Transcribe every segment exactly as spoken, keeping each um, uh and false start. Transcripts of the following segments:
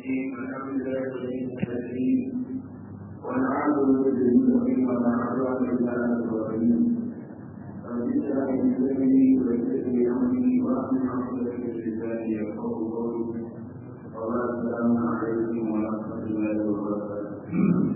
الرحيم الحمد لله رب العالمين والعاقبة للمتقين ولا عدوان إلا على الظالمين رب اشرح لي صدري ويسر لي أمري واحلل عقدة من لساني يفقهوا قولي وبارك السلام عليكم ورحمة الله وبركاته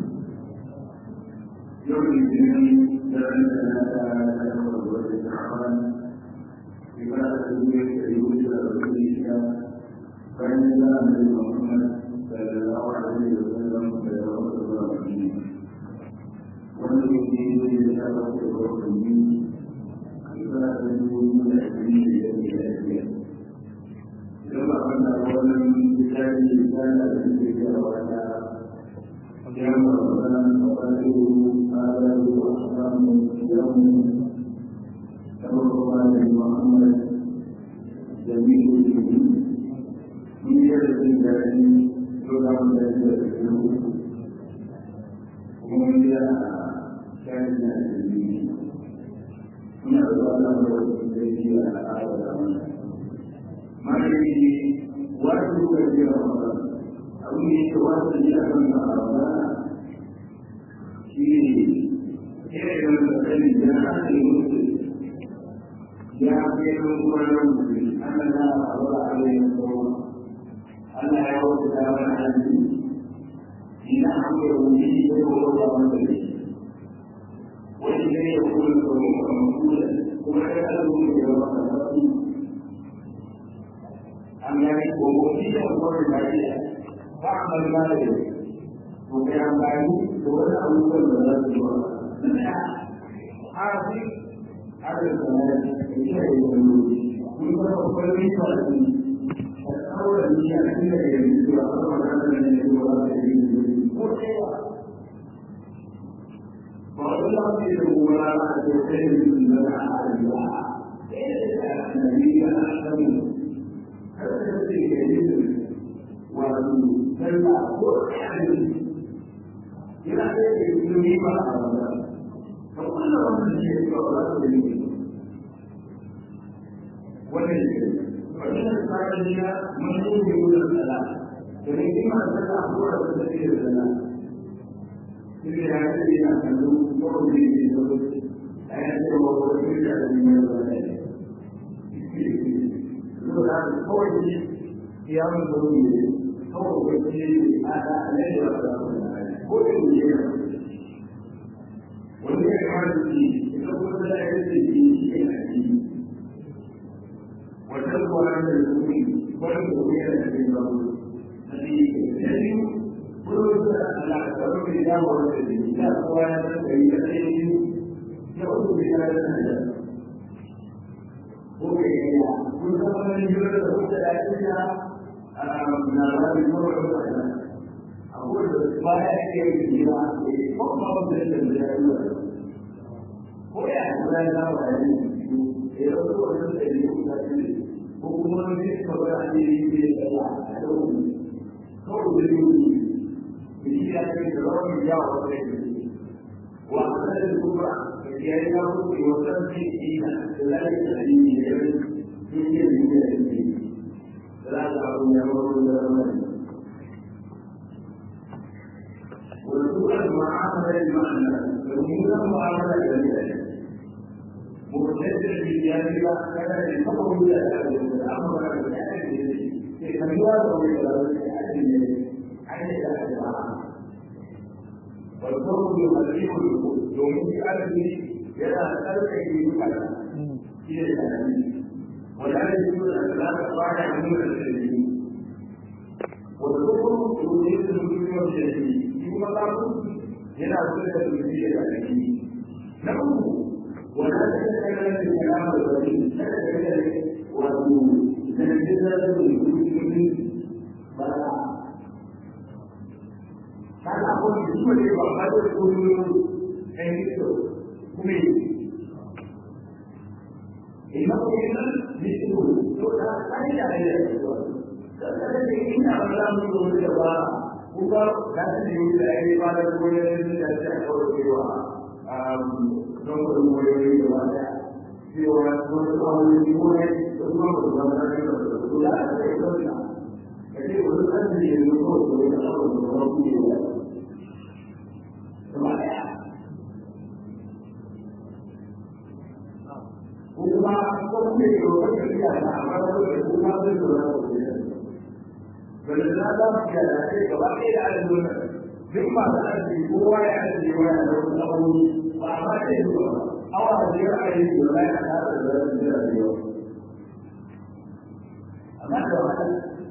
يوم الاثنين درس ثلاثة وعشرين شعبان عبادة الدنيا يوجد الرسول فإن الله النبي محمد صلى الله عليه وسلم يتوفى الظالمين والذي يتوفى الظالمين عبادة من الدين الجميع كما أن أولا بكتاب رسالة الذكر وعلى جمع رمضان وقدره آله وأحكامه يوم توفى النبي محمد جميع الدين من يرد الجاهلين يدعو الى الجنوب ومن كان الدين من الله الذي أعلم ما يجي واجب في رمضان أو يتواصل إلى رمضان في كيف يمكن الجهاد المسلم جاء في المسلم أن الله أوضع عليه الصوم ألا يعود دائما على الدين إن أمره به يقول الله عليه وإذا يكون الصوم مقبولا ويسأله من الله أم يكون مفيدا وقول بعيدا فاعمل ما يريد وكان بعيد ولا أول من الله هذه هذا الكلام يشهد الملوك ويقول كل أولا هي أكيد يجب أن أن يكون والله في المباراة يحتاج من الله النبي أحسن هذا يجب وتلقى قرآن إلى أن يسلم الله فكل من يجب الله ولكن ومن الفائدة من يجب الصلاة فلما الصلاة هو تسير الصلاة في هذه الأمور قول به الزوج أيضا هو يرجع من الصلاة لذا قول قيام الظهور هو يجب هذا لا يرجع قول به والإعمال فيه إذا قلت لا يجب فيه وتلقى عند المؤمن والمؤمن في الرسول الذي قلت على سبب الله والذي لا قوانين كيفين يعود بهذا الهدف وكيف كل من يريد قلت لكنها من هذا الموضوع أقول ما يأتي بالجماعة فوق ما بدل الجاهل هو يعني لا لا وعليه يقول الذي hukuman ini sebagai diri dia atau kau berdiri ini akan terlalu jauh dari waktu kubra dia itu diwakil di selain dari dia dia dia ini selain aku yang berumur والسؤال معاملة المعنى فالمولى معاملة جميلة مبتدئ بالجانب كذا يفقه الى الامر في خيار والفرق يخليه الوجود يوم يسأل يرى سلك يجب في التعليم ولا يجوز ان لا تقاطع من التعليم والكفر يريد الوجود والتعليم ثم قالوا يرى سلك التعليم نقول ولا تتكلم بالكلام الغريب لا تتكلم وتنزل بالكل بلا هذا أقول بسم الله وقد يقول أنتو كمين إنه إذن مثله سؤال أين أين فالذي إن أمام يقول الله هو لا تجد أي بعد كل لا تأخذ سواه nomor mulai dewasa, siapa orang yang dimulai semua berbagai macam sudah ada itu. Jadi urusan di luar da ke roƙon da biya na amma da kuma zai zo na wasu bala na za mu biya da kai gaba ɗaya da adadin nan duk masu arziki kowa ya arziki wani da wasu abubuwa ba a ma ce zuwa awa da biyar a yi zuwa ya kasa da zarar jira da yau amma da wahala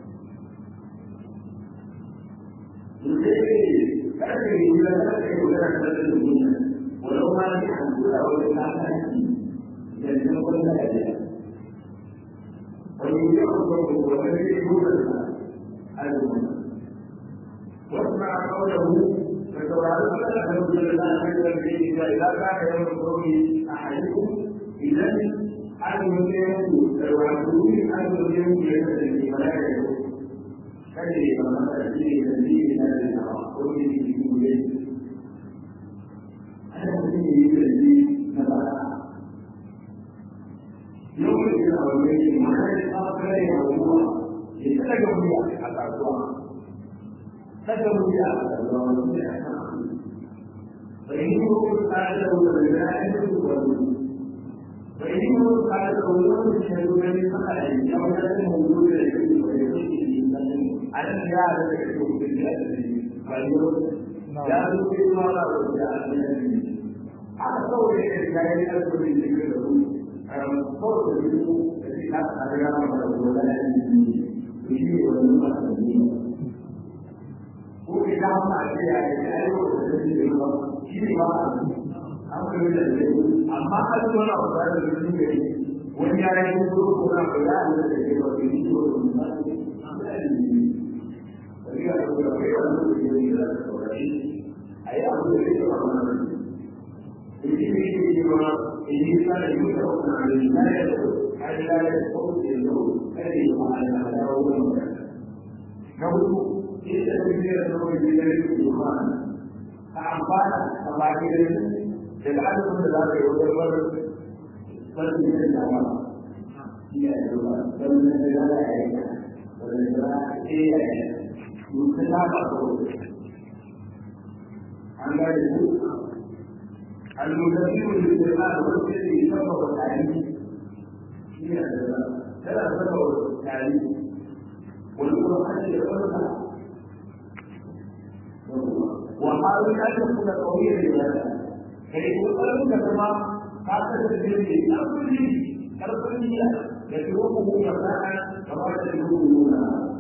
Jadi, kalau kita bilang kita bilang kita dunia, walau mana kita walau kita dan semua kita ada. Kalau kita orang orang ini bukan ada. Wasma qawluhu فتوعد أنه بالله إذا إذا كان يوم الخروج أحدكم إذا أن يمكن توعدون أن يمكن يده ولا يده كذلك ما تأتي تنزيل من الهواء كل شيء يوجد هذا الذي يجري نبأ يوم الأولين ما يتأخر يوم يتلقى بها حتى الله تدعو بها حتى الله فإنه قال الملائكة والملائكة فإنه قال له يشهد من فقد يوجد موجود العلم ويكون على الجهاد يكتب في الجهاد فيقول جاءوا في المرأة والجهاد على صور الكائن أكبر من ذكره صور الجنوب التي كانت أريانا ولا يجيب والمسلمين وإذا ما أتي على amma an zo na ba da shi ne wani ya yi ko ko na ba da da ke ba shi ko ba shi ya ko da ya ko da ya ko shi ai abu da ke ba na shi shi ne ba shi sa da yi ko na ne na ya ko ai da ya ko shi ne ai ma ana da wannan na hudu shi da ke da ko da ya ko ta amfana a bakin daga adadin da za ka yi wajen barin sarki da dama iya da ruwa don na da za a yi ta wanda za a ce ya yi mutu ta ba ko an gane su al-mutafi wanda ke ba da wasu da ke saba wa tari iya da ruwa tana saba wa tari wani kuma ake da wata وحاول أن يكون طويلا لهذا كي يقول كما قال الذي أقول لي أقول لي يتركه مكانا كما تدعون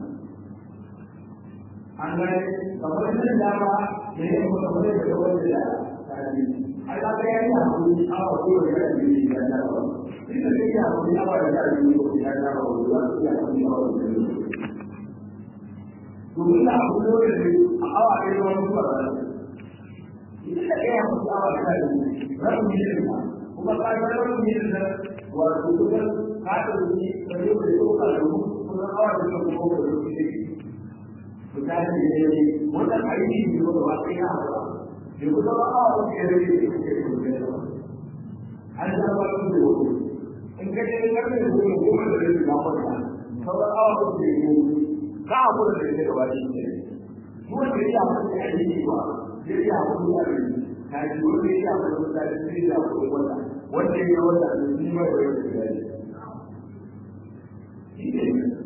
عن ذلك فقد الدعوة هي متولد تولد على غير أقول أو أقول لك في هذا إذا كنت أقول أو أقول لك في هذا أو domin da abu da wani a awa ɗaya da wani zuwa ba idan da ɗaya mutu awa ɗaya da rabin miliyan ba kuma ka ga rabin miliyan da wato kusan ka ta wuce da yau da yau ka da kuma awa da yau kuma da yau ne misali da ya yi wannan aiki ne da ba sai ya haɗa da kusan awa da ke da yau da ke da yau an ta ba da yau in ka je karfe goma goma da yau na kwanta sauran awa da ke yau ka abu da yake gaba shi ne kuma da ya abu da yake yi ba da ya abu da yake ka ji wanda ya abu da yake yi da abu wanda wanda ya wanda shi ma da yake da shi ne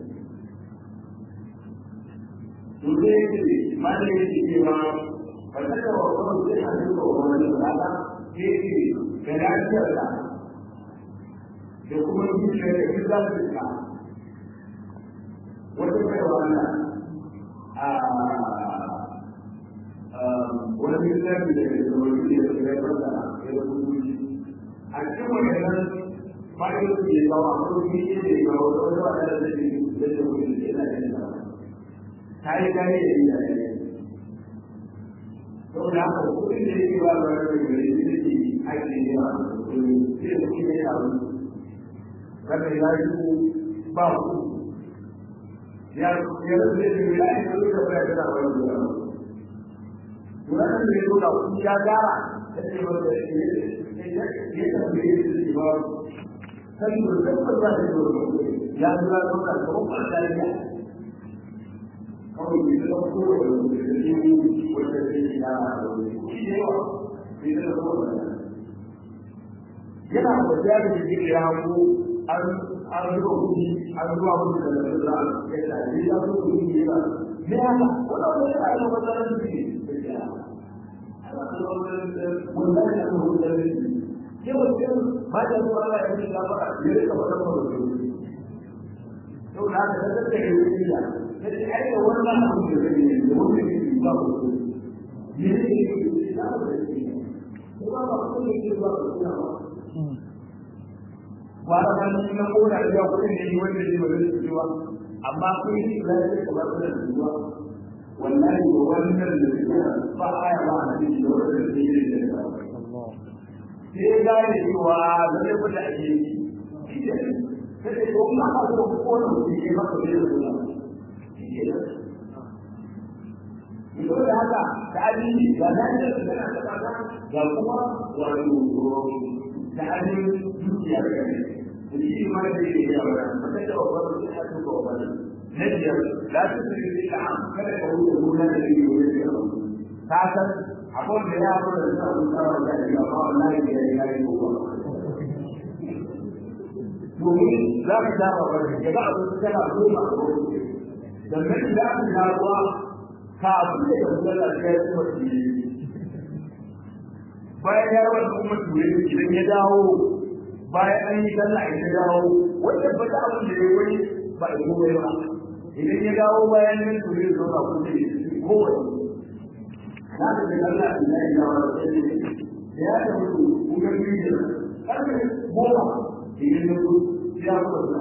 to dai ma da yake cewa ba ta da wannan da ya yi ko wannan da ba ke yi da lafiyar da da kuma yin da yake da ka wata kaiwa na wani lissafi da ke zama yi da ya fata ya rubutu a cikin wannan bayan su ke kawo a kuma yi ne da kawo da wata wata da zai yi da ya rubutu da yana da yana ta yi gani da yana da yana sau da haka kudin da yake ba da wani da ya yi da ake yi a kuma sai da kuma ya yi kada ya yi ba ku ya ya zai yi ya yi da duka bai da wani da wannan da yake da ku ya gara da ce ba da shi ne ya ya da bai da shi ba sai da da ba da ya zura da ka ko ba da ya kawai ne da ko da shi wanda ke da shi ne wa shi da ko da yana da jari da ya ku an an zuwa kuɗi an zuwa kuɗi da da za a kai da ne ya zo kuɗi ne ba me haka wannan wanda ya yi wata ran da ke wallahi da ko da ne ke wata ba da zuwa Allah ya yi gafara ya rika wannan mutum to da ka da take yi da sai ai da wannan abu da ne da wannan ne ba ko ne ne da ba da shi ko ba ko ne ke ba ko na ba da kan na ko da ya ko ne ne wanda ne ba da shi ba amma kai shi da ya ba da shi ba wallahi ko wannan da shi ba aya ba a cikin da wannan da shi ne da Allah sai ga ne cewa da ne ko da ake yi sai ko ma ba ko ko ne ke ba ko da Allah Ido da haka da addini da nan da da da ga kuma wato da addini dukiya da ne shi ma da yake da wannan sai da wannan da aka ko wannan najiyar la ta tsiri da an kada ka wuce gurin da yake wuce ka san abun da ya fara da Allah da ya ba wallahi da ya yi ko domin za ka dawo ba da ga abu da kana goma da nan da ka dawo ka abu da ya kula da kai ko shi bayan ya rawa kuma ture idan ya dawo bayan an yi sallah ya dawo wanda ba ta abin da ya wani ba da gobe ba idan ya dawo bayan nan ture zo ba kuma shi ko wani na da Allah da ya dawo ya da mutu kuma ni da karfe goma idan ya zo ya ko da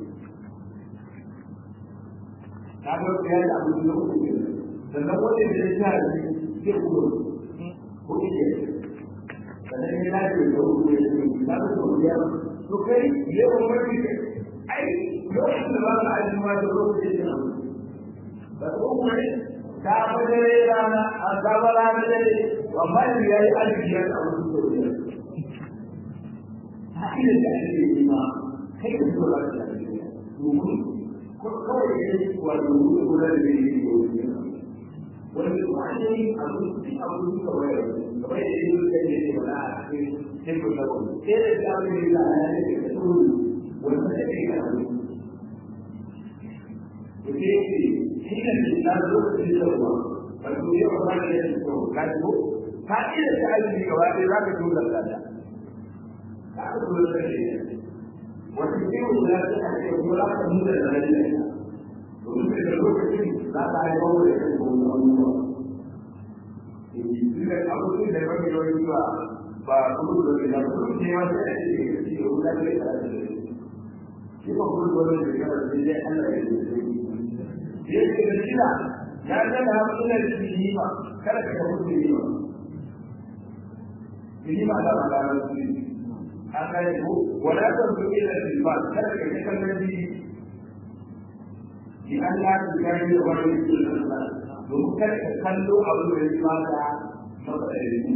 ta ga ya da abu da kuma sannan wanda ya sha shi ke kuma ko ne sannan ya dace da wuri ya ce da ko ya to kai ya umarni ai lokacin da ba ka aji ma da lokacin da ba ko ne ta fadare rana a sabara da dare amma ya yi aji ya ta wuri to ya hakika da shi ma kai da so ba da shi domin ko kawai ne wato wuri guda da yake yi wani wani abu cikin abu da kawai kamar da yake da yake wala a cikin cikin da ko sai da ta yi da ana da ke tsoro wanda da ke da abu to sai shi ne da zo da tsoro ba to ya ba da yake tsoro ka ko ka iya da aiki gaba dai zaka tura da ta ka tura da shi wata ce wanda ta ce ko la ta mu da da ne domin da lokacin za ta haifar da kan kuma abubuwa inda abubuwan da ya mafi yawan zuwa ba kuma da ke da kuma ne wata ya ce da shi da wuta da ya da shi ba kuma da wani da ya da zai Allah ya ce ya ce da shi da ya ga da hakan da shi yi ba kada ka mutu yi ba yi ba da ba da shi an ga ko wala ta zuwa da shi ba kada ka kallon shi di Allah ya yi wani Allah domin kada ka kallo abu da ya fata maka da yi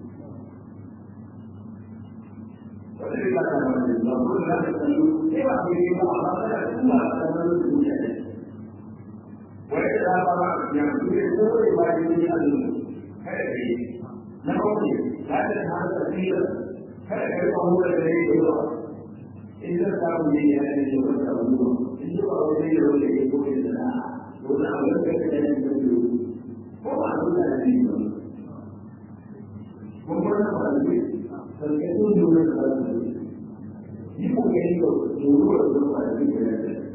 wanda ya fata da yi ba ko da ka kallo sai ba ku yi ba amma kada ka kuma ka kallo da duniya ne wai da ba ba ya ku yi ko da ba yi Allah kada ka yi na kawai za ta hana da tsira kada ka yi abu da ya yi ba in da samu ne ya yi wata abu in ba wani da wani ya ko da na ko da abu da ka da ni da ko ba abu da ni ba ko ba da ba ni sai ka so da da ni ko ga ni ko da da ba ni da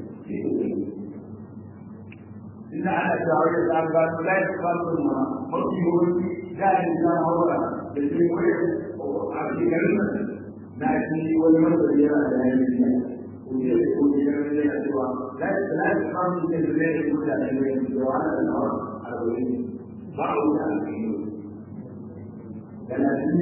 ina ana tawaye da ga lai ka so ma mafi wani da ni da hawa da shi ko a cikin na shi wani mutum yana da yayi ويجب أن يكون لا لا يقام بالتدريب المتعلم وعلى الأرض على الوجه بعض الأمثلة لأن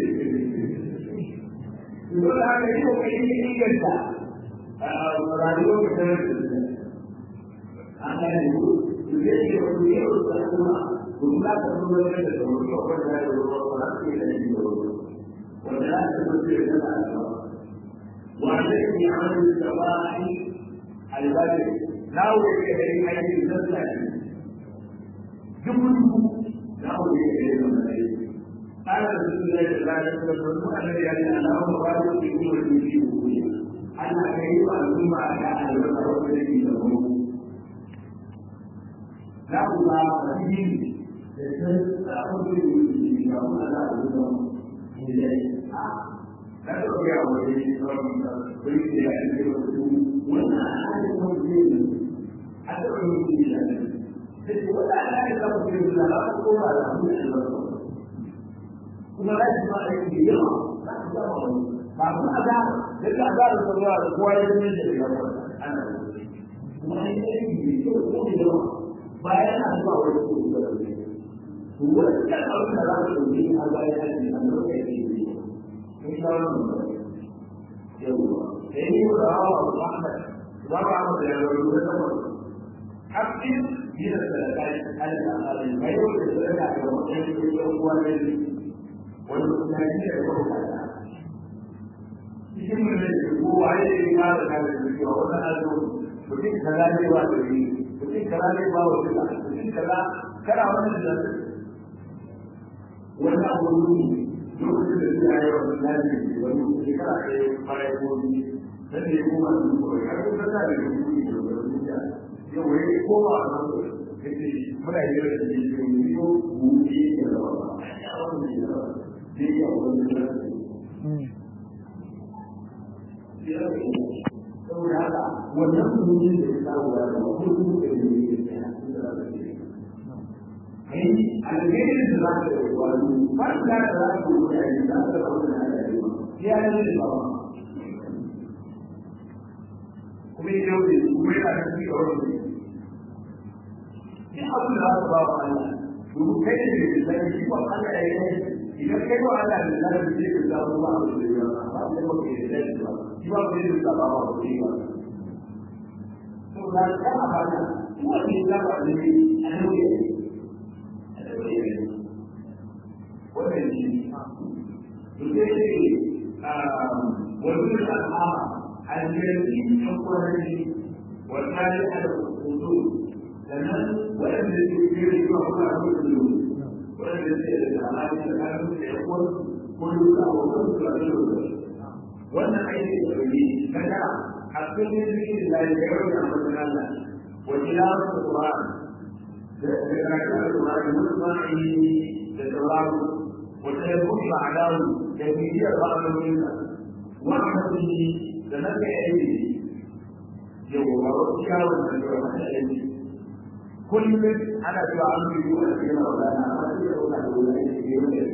يقول هذا يوم يجي يجلس راديو كتير أنا يقول يجي يقول يقول ولا تقول له تقول له ولا تقول له ولا تقول له وعليك بعمل الصباح البدر ناوي إليه أي نزلة جبل ناوي إليه الملائكة قال رسول الله صلى الله عليه وسلم أن يعني أنه مقابل في كل شيء ana kai wa al'umma da albarka wanda yake da mu za ku ga wani da san abin da yake da mu da al'umma ne da a da ko ya wani sauran da bai da yake da su wannan ana da wani ne a da wani ne da sai wannan ana da wani ne da ko ba da mu kuma da shi ma yake yawa za ku ga wani ba kuma da da da da da da kowa ya ne da ya ana kuma ne ne ko ko da bayan an ba wani ko da ne to wannan abin da za ku yi a bayan ne an roƙe shi ne in sha Allah yawa sai ni da Allah Muhammad wa ba mu da ruwa da mu hakkin yana da kai Allah ne mai da da da wani ko ko ne wani kuma ne da ko ka cikin mun ne ko waye ne ma da da cewa wannan azu mutum kaza ne ba da yi mutum kaza ne ba wa da mutum kaza kana wannan da wannan abu ne lokacin da ya yi wannan lafi wani shekara ɗaya bayan gobe da ne kuma su ko ya ko da da ne da wani da yau wai ko ba nan kace muna yi da shi ne ko mu yi da wannan ya wannan da ne ya wannan da saboda haka wannan mutumin da ya samu da kuma kuma da ne ya kai alheri da za ka yi wani farka da za ka yi wani da za ka yi wani ya ne da ba kuma ya yau ne kuma ya da shi a wani ne abin da za ka ba wa Allah domin kai ne da zai shi ba Allah ya yi idan kai wa Allah da zai yi da zamu ba a da ya ba ba da ke da shi ba shi ba da da ba ba da ba to da ka ba da kuma ne da ba da ni a ne wannan shi to sai a wannan al'ama al-jari an qurani wa tali al-usul sannan wannan da ke yi wa Allah da wanda zai da alaƙa tsakanin da yawan kullu da wannan da wannan aiki da yi kada a cikin cikin da ya yi da Allah wa tilawatu Qur'an da karatun Qur'an mutsani da tawaru wa tayammum ma'anahu da bidiyar ba'dahu wa hadisi da nake aiki yau ba wani yawon da ya wani aiki kullum ana cewa an yi yi wani yana wadana amma shi da wani da wani ne ke wani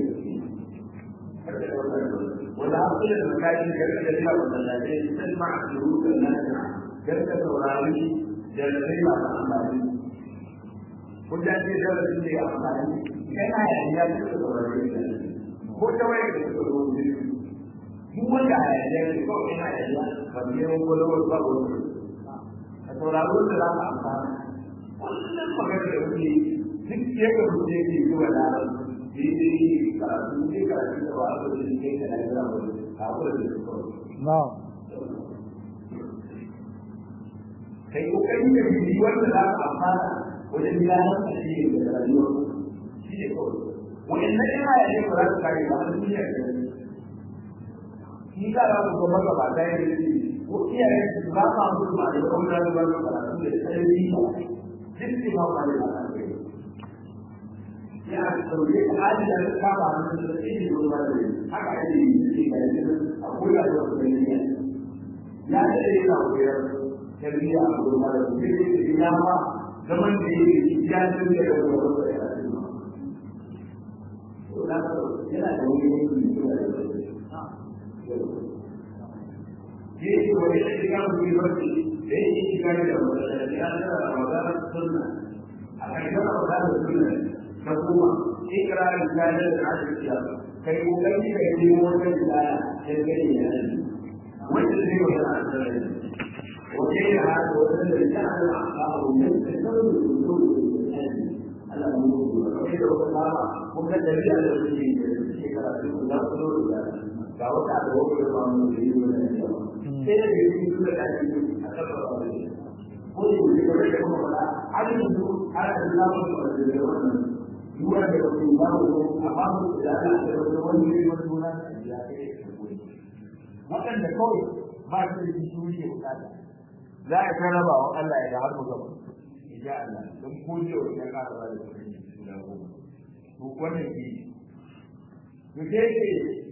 wanda an kula da makayin garka da ya wanda da ya yi san ma a shuru da nasa garka saurari da zai masu amfani kun da ce da wani ne amfani kai na yayin ya fi da saurari da ko ta waye da suka zo ne duk wanda a yayin ya fi kawai yana yayin ba ne wani kwalwar ba wani a sauraro da za ka amfani kullum magana da wani duk yadda mutum yake yi wa lalar daidai karatu ne karatu da ba a zo da shi kai da lalar wani a kula da su kawai. Kai kokari da biyu wanda za ka amfana wajen lalar a shi ne da rayuwar shi ne kawai. Wa'annan yana yayin ba za su kare ba a duniya da yanzu. Shi za a ku ga magabata ya yi ko iyayen su ba ma mutu ma da kuma rayuwar karatu da tsayin जिससे हमारे यहाँ समझे आज का बात नहीं होगा अगर ये कोई बात नहीं है याद रखना होगा चलिए आप हमारे बिना गमन के ज्ञान से ये वैसे का यूनिवर्सिटी एक ही गाड़ी का मतलब है सुनना अगर ये बात सुनना रखूंगा एक रात गाड़ी आज किया कहीं वो कहीं कहीं वो कहीं जाया जैसे ही है वो जल्दी हो जाता है वो ये रहा वो तो क्या है आप उन्हें सब अल्लाह मुझे ये तो कहा वो क्या जल्दी आ जाती है ये करा तो उधर तो गाँव का लोग जो काम नहीं हो तेरे बेटी को लगाई अच्छा प्रभाव है वो ये बड़े को बता आज जो आज अल्लाह को बता दे युवा के लोग युवा को आवाम को ज्यादा से वो ये मत बोला जाके मतलब देखो ba su da shi wuce bukata za a ta raba wa Allah ya da har mu gaba insha Allah don ko je wa ya ƙara ba da kuɗi da goma to wannan shi to sai ce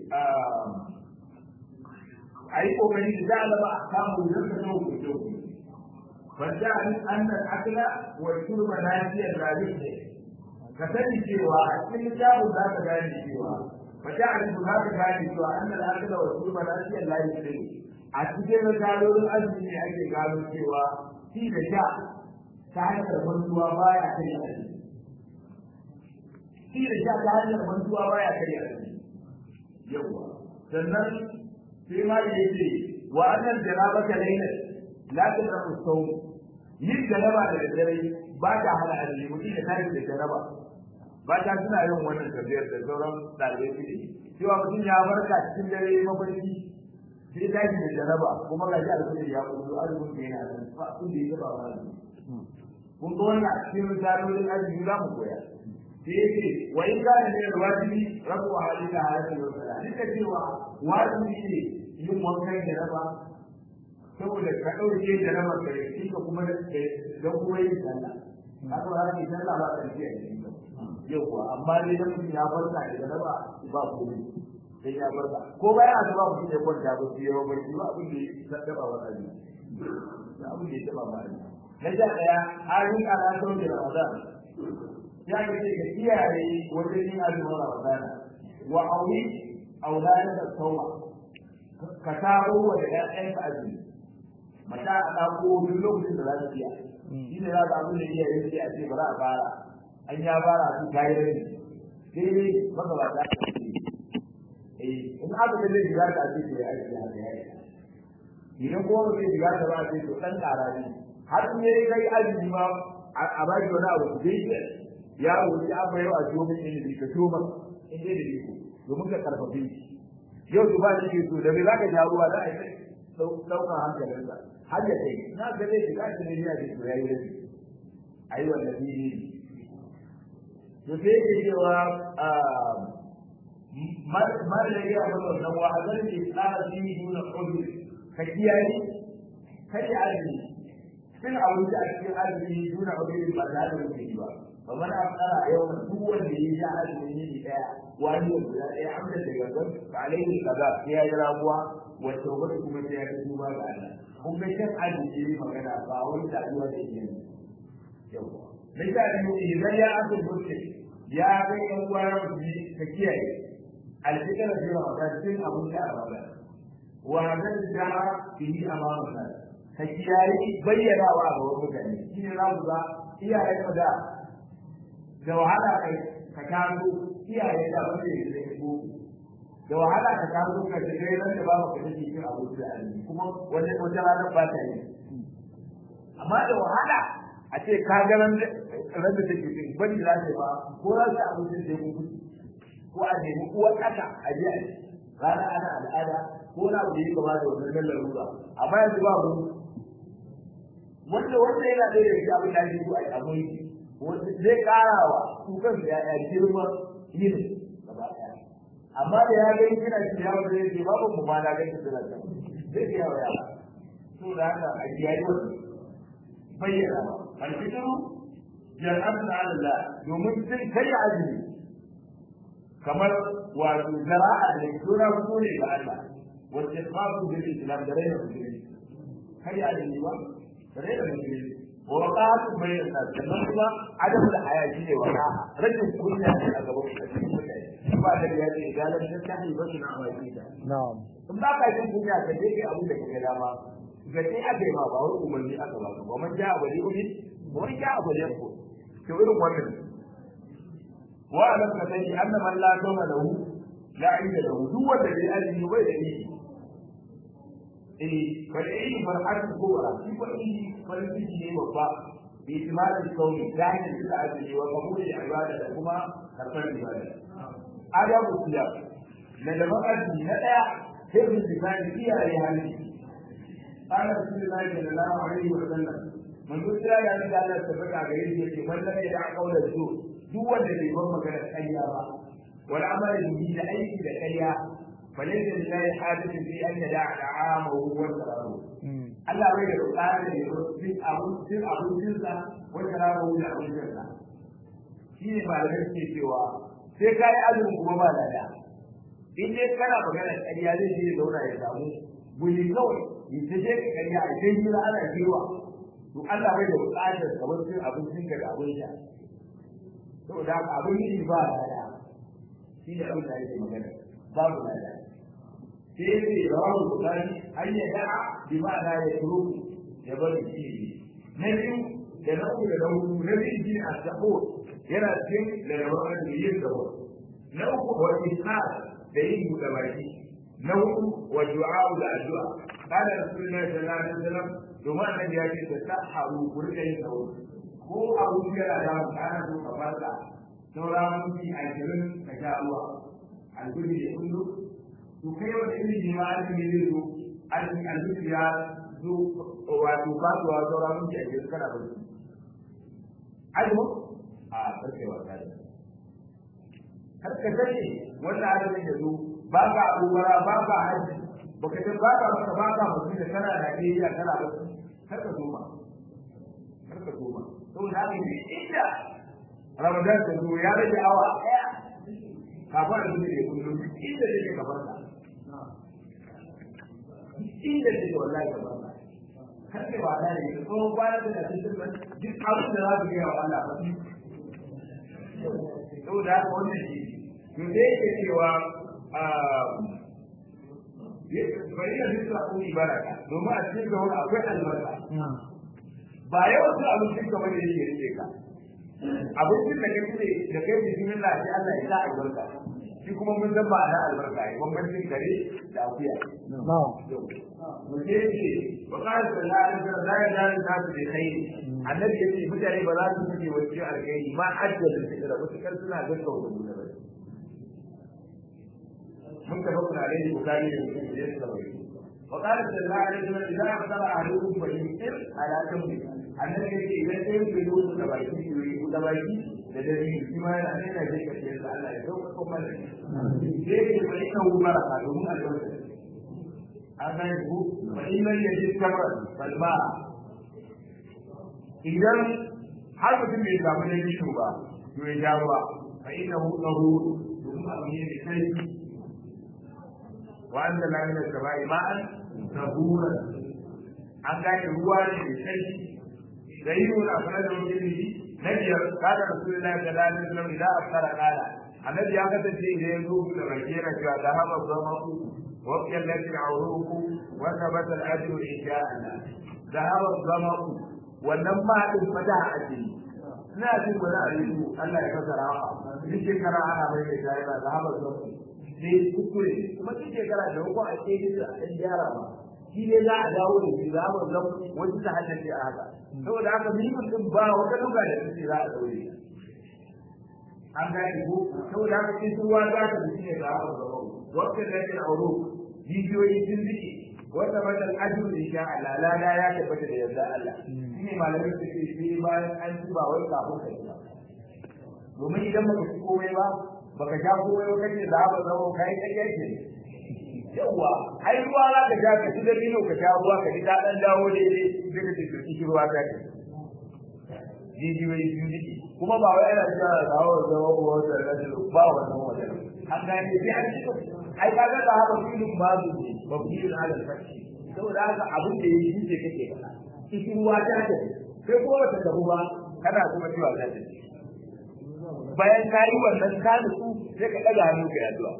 ai kokari da za a laba a samu idan ka zo ku je fanta an al-akla wa shurba nafiya zalik ne ka sani cewa a cikin jabu za ka gane cewa fanta an za ka gane cewa an al-akla wa shurba nafiya zalik ne a cikin misalolin azumi ne ake gano cewa shi da sha ta hanyar mantuwa baya kai azumi shi da sha ta hanyar mantuwa baya kai azumi yawa sannan sai ma yake wa annal janabata laylan la tadru sawm yin janaba da dare ba ta hana azumi mutum da tashi da janaba ba ta suna yin wannan tafiyar da sauran dalibai suke cewa mutum ya barka cikin dare mafarki sai tashi da janaba kuma ga shi alƙalin ya kudu azumin da yana nan fa kun da ya ba ba kun ga wannan cikin misalolin azumi za mu koya sai yake wa in kana ne wajibi rabu halika halaka wa sala duka cewa wajibi ne yin wankan janaba saboda ka dauke janaba kai shi ka kuma da dan kuma yin sallah haka ba ka sallah ba ka ce yau kuwa amma dai dan mutum ya farka da janaba ba komai sai ya barka ko bayan asuba mutum ya kwanta ba sai ya barci ba abin da ya taba wa ali da abin da ya taba ma ali na ja daya ayin ala sauke ramadan ya ce ka kiyaye wajen yin azumin ramadan wa awi auladan da tawba ka tabo wa da ƴaƴan ka azumi mata a dako duk lokacin da za su iya shi ne za ka abin da iya yin sai a ce ba za a fara an ya fara su kayi rai sai dai maka ba ta in aka da zai shiga ta ce ya aiki haka ya yi idan kuma zai shiga ta ba ce to dan karami har in yayi kai azumi ma a ba shi wani abu zai yi ya wuce an bayar a ciwo min ilimi ka ciwo masa in dai da iko domin ka karfafe shi yau duba da ke so da bai za ka ja ruwa za a yi ɗaukar hankalinsa har ya kai na ga zai shiga ta ne ya ce to ya yi rabi a yi wannan ne to sai ke cewa mara da ya zama wannan wa'azar da ya tsara shi nuna ƙudu ka kiyaye kai azumi sun abinci a cikin azumi nuna ƙudu ba za ta rufe ba ba mana afkara a yau duk wanda ya sha azumi ne ɗaya wani ya guda ɗaya an da daga gan ba alaihi kaza sai ya yi rabuwa wacce wani kuma sai ya fi duba ga Allah kun ga shan azumi ne magana ba wani tafiya da yake yi yau misali idan ya azumi ya ga yan uwa mutum ka kiyaye الفكرة في رمضان في أبو رمضان وهذا الجمع فيه أمام الناس فكياري بيّنا وعبه ومكاني إن رمضة هي هيدا لو هذا كتابه هي هيدا بيّنا لو هذا كتابه كتير لن تبقى كتير في أبو جهل كم وجه وجه هذا باتني أما لو هذا أشيء كاغران رد تكتير بدي لا تبقى كورا أبو جهل ko a nemi uwar ƙasa a je a ci rana ana al'ada ko na abu da ya kama da wannan larura amma yanzu ba mu wanda wanda yana da yake abin da ake so a samu yi wanda zai karawa su kan ya ya girma yin gaba ɗaya amma da ya ga kina ci ya wanda yake babu mu ma na ga ki da ta zai ga ya to da haka a kiyaye wannan bayyana al-fitru jar'atun 'ala Allah domin sai kai azumi kamar wato zara'a da sura fito ne ga Allah wacce babu da Islam da rayuwar musulmi kai ya da niwa da rayuwar musulmi wa waqatu bayan nas sannan kuma adabu da hayati ne wa rashin kunya ne a gaban mutane ba da ya ce galan da ta yi bakin awaki da na'am in ba ka jin kunya ka je kai abu da kake dama ga sai aka yi ma ba wani umarni aka ba ka ba man ja abali ubi wani ja abali ko to irin wannan واعلم كذلك ان من لا دون له لا عند له هو الذي اذن ويدعي ايه فالعيد فرحات الكبرى في فالعيد فالعيد هي وفاء باعتماد الكون داعي للعبد وقبول العباده لهما كفر العباده ادب الصيام لما اذن لا حفظ اللسان فيها رهانه قال رسول الله صلى الله عليه وسلم من قلت لا يعني قال سبق عليه من لم يدع قول الزور duk wanda bai bar magana ƙarya ba wal amali bihi da aiki da ƙarya falaysa lillahi hajatun fi an yada'a ta'amahu wa sharabahu Allah bai da buƙatar da ya cin abincin abincinsa wa sharabahu da abincinsa shi ne malamai ke cewa sai ka yi azumin kuma ba lada in dai kana magana ƙarya zai je ya zauna ya samu guri kawai ya ta je ka ƙarya a kai hira ana jiwa to Allah bai da buƙatar kamar cin abincinka da abin sha saboda haka abin yi ba lada shi ne abin da ake magana babu lada sai ne rawar bukari an yi da'a bi ma'ana ya turo ya bari shi na biyu da na uku da na hudu na biyu shi a sahur yana cikin da rawar da yin sahur na uku wa isar da yin buɗe baki na hudu wa du'a da addu'a kana rasulullahi sallallahu alaihi wasallam domin annabi ya ce ta saharu ku rika yin sahur ko abu yana da kana so ka farka sauran minti ashirin ka sha ruwa alkuli da kullu to kai wanda ilimi ma alkuli zai zo alkuli alkuli ya zo wato fasuwa sauran minti ashirin kana barci azumu a karfe wasa da har ka sani wannan azumin da zo ba ka abubara ba ka haji baka ta ba ka maka ba ka mutum da kana da iya kana barci har ka zo ma har ka zo ma saboda haka inda Ramadan ta zo ya rage awa ɗaya kafin a zuwa da kullum inda take gaban ka inda take wallahi gaban ka har ke ba da ne ko kwana da cikin duk abin da za ku yi wa Allah ba saboda haka wannan shi to dai yake cewa bari na bisa kuni baraka domin a cikin gaba akwai albarka ba yawan su abincin ka bane yake rike ka abincin da kake da kai bismillah sai Allah ya sa albarka shi kuma mun san ba na albarka ai bambancin gare da akuya na'am mu ce ce wa qala sallallahu alaihi wasallam la yazalu nasu bi khair annabi yace mutane ba za su fice wace alkhairi ma ajjal da mutakar suna gaggauta da ba mun tabbata alaihi bukari da muslim da sabai wa qala sallallahu alaihi wasallam idza afṭara ahadukum fa yufṭir ala tamri annabi yace idan sai ku yi wasu da baki ku yi da baki da dare shi ma yana ne da zai kace da Allah ya dauka kuma da sai ke bari ka umara ka domin albarka an ga ku fa iman yaji kamar falma idan har mutum bai samu da shi ba to ya jawo ba fa innahu lahu domin abin ne sai wa anzalna min as-sama'i ma'an tahura an ga ruwa ne sai دليل أفراد الجنة نبي قال رسول الله صلى الله عليه وسلم إذا أفطر قال الذي أخذ الشيء يذوب لمكينة ذهب الظمأ وقي التي العروق وثبت الأجر إن شاء الله ذهب الظمأ ولما فتح أجري لا أجب ولا أجب ألا يفتر عقا لشكرا أنا بين الشاهدة ذهب الظمأ لكل ثم تشكرا جوقا أشيء الجارة shi ne za a dawo da shi za mu zama wani ta haddace a haka saboda haka muhimmin din ba wata duka da take za a daure an gane ko saboda haka sai ruwa za ta shi ne za a zama wakil da ke auro bidiyoyi sun zike wata matal ajru insha Allah lada ya tabbata da yarda Allah shine malamin su ce sai bayan an ci ba wai kafin kai ba domin idan baka ci komai ba baka ja komai ba kace za a zama kai kai ke yawa ai ruwa za ka ja ka ci da bino ka sha ruwa ka ji ta dan dawo daidai sai ka ci cikin ruwa ta ce jijiyoyi biyu jiki kuma ba wai ana cewa da hawa zama ruwa da rajulu ba wannan wajen an gane sai an ci ai ka ga da haka filin babu ne mabniun ala al-fath saboda haka abin da yake yake kake kana cikin ruwa ta ce sai ko wata dabu ba kana kuma cewa ta ce bayan ka yi wannan ka nutsu sai ka daga hannu ka addu'a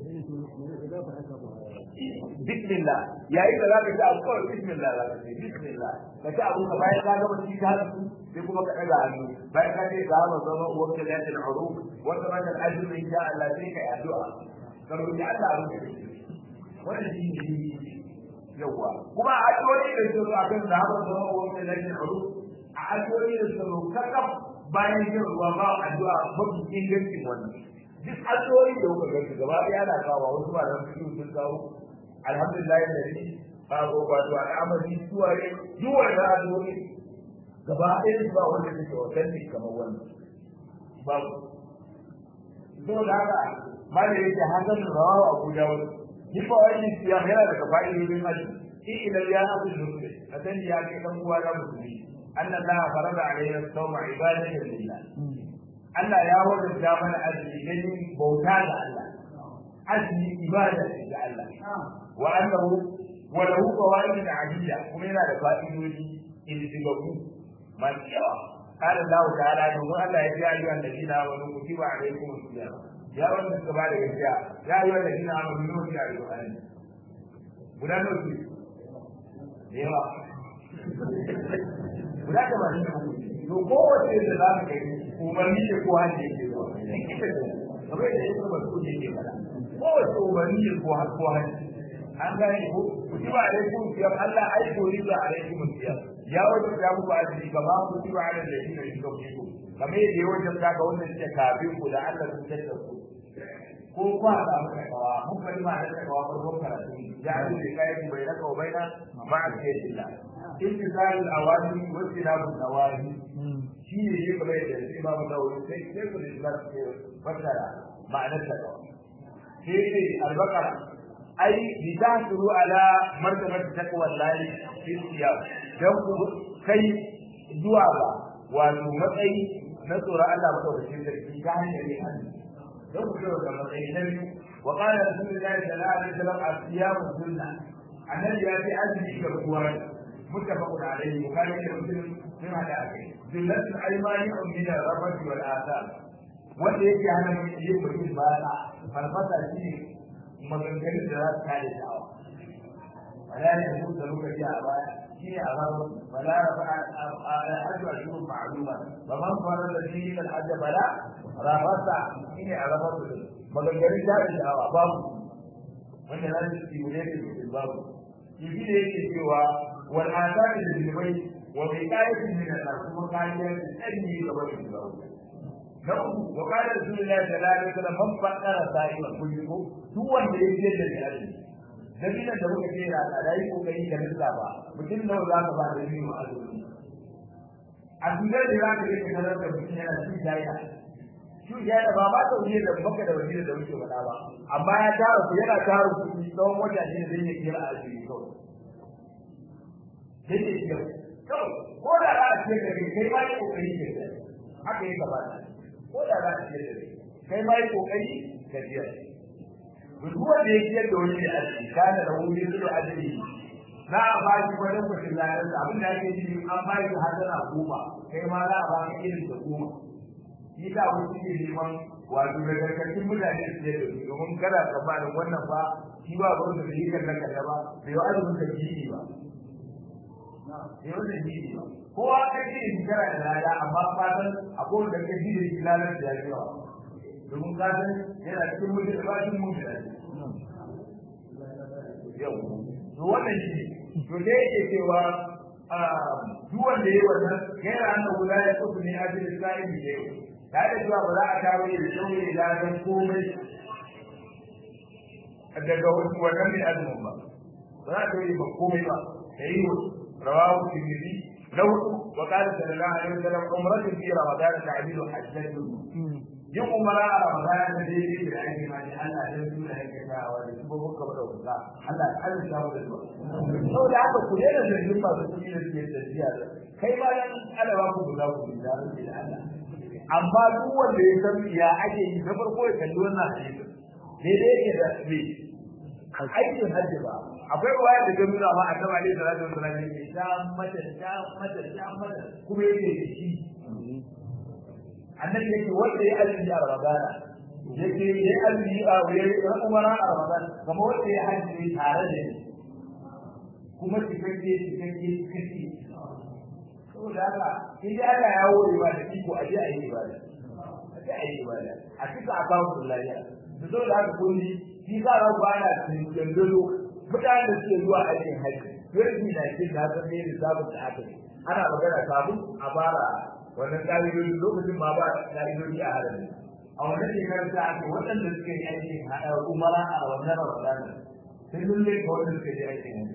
bismillah yayin da zaka ci abu kawai bismillah zaka ce bismillah ka ci abu ka bayan ka gama ci ta sai kuma ka daga hannu bayan ka ce ga ma zama uwar da lafiya al-uruf wa tamam al-ajr in sha Allah sai ka addu'a ka roki Allah abu da kake wannan shi ne yawa kuma a addu'o'i da su akan da hawa zama uwar da lafiya al-uruf a addu'o'i da su kakaf bayan yin ruwa ba addu'a mafi ingancin wannan duk addu'o'i da kuka gani gaba ɗaya na kawo wasu ba da su sun kawo alhamdulillah da ni ba ko ba to al'amari suware duwa da addu'o'i gaba ɗaya su ba wanda take authentic kamar wannan babu to da haka ma da yake hakan rawawa Abu Dawud ni fa wani ya yana daga fa'idodin azumi in idan ya azumi musulmi kadan ya kai dan uwa da musulmi anna Allah farada alayhi sawma ibadatan lillah Allah ya wajaba mana azumi dan bauta ga Allah azumi ibada ga Allah wa annahu wa lahu fawaid adida kuma yana da fa'idodi iltibabu masu yawa قال الله تعالى يقول الله يا أيها الذين آمنوا كتب عليكم الصيام يا رب السبحانه وتعالى يا أيها الذين آمنوا نوتي على القرآن ولا نوتي ليه ولا كمان نقول إن الله umarni ne ko hanje ke zuwa kamar da yake ba su ne ke fada ko wace umarni ne ko ko hanje an gane ko kutiba alaikum siyam Allah ai ko riba alaikum siyam ya wajen ya muku azumi kama kutiba ala alladhina yuqawikum kamar yadda ya wajen ka ga wannan ce kafin ku da Allah sun tsaka ku ko kwa da maka kawa mun bari ma da kawa farkon karatu ya ji da kai bai raka wa baina ma'asiyillah intisal al-awami wa tilab al-nawahi shi ne ya kamar yadda sai ba mu dawo sai sai ku da ke fasara ma'anar ta sai sai al-baqara ai litasiru ala martabati taqwallahi fi siyam dan ku kai zuwa ga wato matsayi na tsoron Allah madaukakin sarki ta hanyar yin hannu dan ku zo ga matsayi na biyu wa qala rasulullahi sallallahu alaihi wasallam as-siyam sunna annabi ya ce azumi ga kuwa muttafaqun alaihi bukhari da muslim sun hada akai sunnatul aymani min ar-rafat wal athar wanda yake hana mutum yin mutum ba farfasa shi maganganun da za su kare sha'awa wala ne mu da lokaci a baya shi ne a gaba wala rafa al-hajj wa shurub ma'luma wa man farada fi al-hajj bala rafasa shi ne a gaba maganganun da sha'awa babu wanda za su yi ne da babu shi ne yake cewa wal athar da bilbai wa bi qayatin min Allah kuma kariya da tsanni gaba da babu نعم وقال رسول الله صلى الله عليه وسلم من فقر صائما كله duk wanda ya yi da jari dalilin da muka ce da dai ko kai da lissa ba mutum nawa za ka ba da ni ma azumi a cikin da za ka yi kana da mutum yana cikin jaya shi jaya ba ba ta wuce da baka da wani da muke faɗa ba amma ya tara ku yana tara ku tsawon wata ne zai yi kira azumi kawai sai ne kira kawai ko da za a ce da kai ma yi kokari ke haka ya gabata ko da za a ciyar da kai ma yi kokari ka ciyar duk wanda ya ciyar da wani da aji kana da wuri da aji za a ba shi wajen kwashin layar da abin da ake ji an ba shi hasana goma kai ma za a ba ka irin da goma shi ta wani suke neman wato da karkashin mutane su ciyar da su domin kada tsammanin wannan ba shi ba ba wanda bai kan nan ba bai wa azumin ka jini ba bai wanda jini ba kowa kai shi ne kara da lada amma fatan akwai wanda kai shi ne lalar da yawa domin ka san yana cikin mutum da bashin mutum da yau to wannan shi to dai yake cewa duk wanda yayi wannan yana annabi guda ya kusa ne a cikin sai ne yau da da cewa ba za a kawo da sauye da ladan komai daga wannan ne azumin ba ba za a kawo ba komai ba sai rawahu tirmidhi لو وقال صلى الله عليه وسلم عمرة في رمضان تعديل حجة يوم عمراء رمضان الذي في العين ما جعل يرسل هيك ويسبه قبل الله الله حل شهر الوقت لو لعب كلنا من الجمعة بسكين الزيادة كيف لن أنا واقف بلاو بالله بالله amma duk wanda ya san ya ake yi na farko ya kalli wannan hadisi daidai yake da me aikin hajji ba akwai ruwaya da ta nuna ma annabi alaihi salatu wasallam yake ta mata ta mata ta mata kuma yake da shi annabi yake wanda ya azumi a ramadana yake ya azumi a wuri umara a ramadana kamar wanda ya hajji tare da ni kuma cikakke cikakke cikakke saboda haka in dai Allah ya wore ba da iko aje a yi ibada aje a yi ibada a cika akawun lafiya da saboda haka kun ji shi za a ba na cikin dolo mutanen da suke zuwa aikin haji yarki na cikin da san ne sabon da aka yi ana magana kafin a fara wannan ka'idodi lokacin ma ba ka'idodi a halin a wannan shekarar ta ake waɗanda suke yi aikin umara a wannan ramadan sai dole ka wanda suke yi aikin haji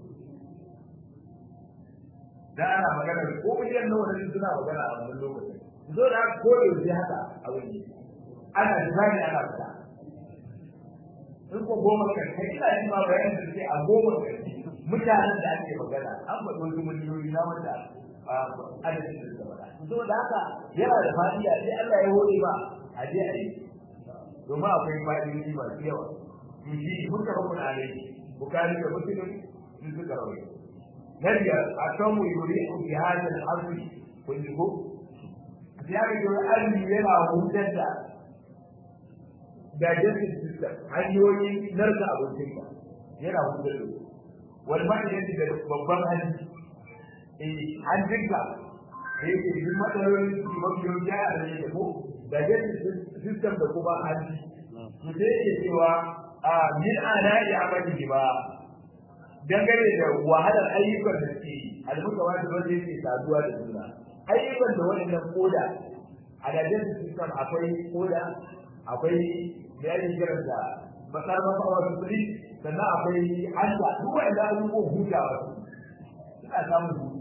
da ana magana ko miliyan nawa ne suna magana a wannan lokacin zo da ko da yake haka a wani ana tsari ana fita in ko goma karshe ina ji ma bayanin da suke a goma karshe mutanen da ake magana an faɗi wasu miliyoyi na wanda adadin da suka faɗa saboda haka yana da fa'ida sai Allah ya hore ba a je a yi domin akwai fa'idoji masu yawa to shi muka hukun alai bukari da muslim sun suka rawaye na biyar a samu yuri bi hadal azmi kun ji ko ya ga yuri azmi yana hutar da digestive system hanyoyin narka abincin ka yana hutar da su wani ma'aikata da babban hanji eh hanjinka da yake yin matsalolin su mafi yau ya a da ko digestive system da kuma hanji su sai yake cewa a min ana ya amani ba dangane da wahalar ayyukan da suke yi almuka wanda ba zai ke saduwa da juna ayyukan da waɗannan koda a digestive system akwai koda akwai da yake kiran da basar masawa sufuri sannan akwai hanta duk wanda abubuwan hutawa suna samun hutu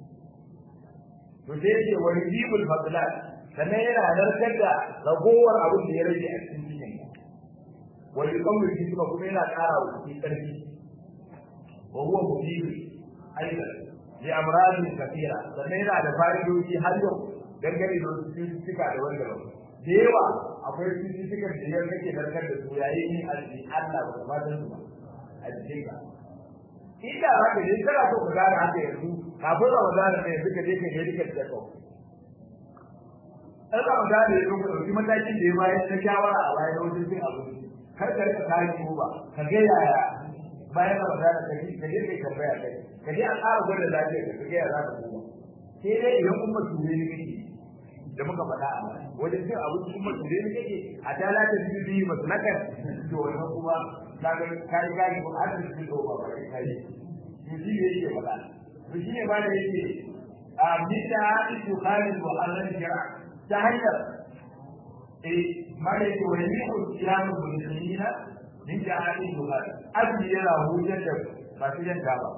to sai yake wani jibul fadlan sannan yana narkar da ragowar abin da ya rage a cikin cikin wani kamar shi kuma kuma yana ƙara wa cikin ƙarfi wa huwa mujib aidan li amradin kathira sannan yana da fa'idoji har yau dangane da cututtuka da wanda ba da yawa akwai cututtukan da yau kake narkar da su yayin yin arziki Allah ba ma san su ba a cikin ka inda za ka je kana so ka gane haka yanzu kafin Ramadan ne yanzu ka je ka je dukkan da kau an Ramadan ne yanzu ka ɗauki matakin da ya bayar na shawara a bayan wajen cin abinci kar ka rika kare ko ba ka ga yaya bayan Ramadan ka je ka je kai tambaya kai ka je a ƙara gwada lafiya ka ga yaya za ka koma sai dai idan kuma ture ne kake da muka faɗa a baya wajen cin abinci kuma ture ne kake a talata biyu masu nakar to wannan kuma kaga kai gani ko har da shi ba ba kai to shi ne yake faɗa to shi ne ba da yake a bidda isu khalid wa Allah ya ta hanyar eh mare ko wani ko kiyamu musulmina min da ali dubar abi yana hujjar da ba su jan gaba